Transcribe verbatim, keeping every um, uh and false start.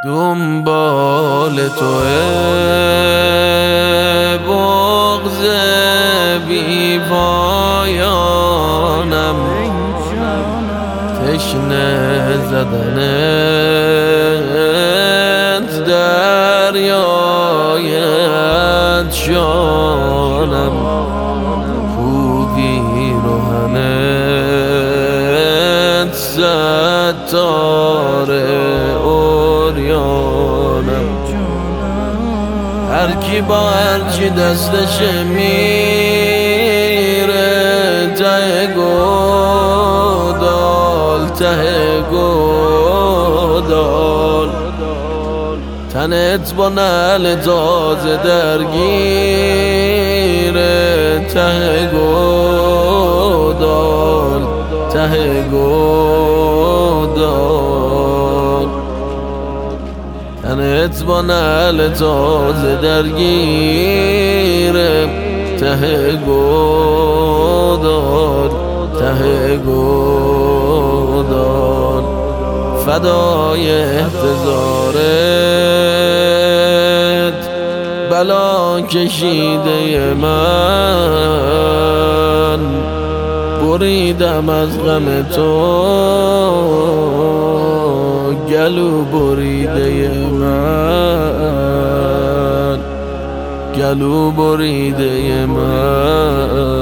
دنبال توه بغض بی پایانم، تشنه زدنت دریایت شانم، خوبی روحنت ستار اوریانم. هر کی با هرچی دستش میره ته گودال، ته گودال، تنت با نعل تازه درگیره ته گودال، ته گودال، تنت با نعل تازه درگیره ته گودال، ته گودال. فدای احتضارت بلا کشیده من، بریدم از غم تو گلو بریده من، گلو بریده من.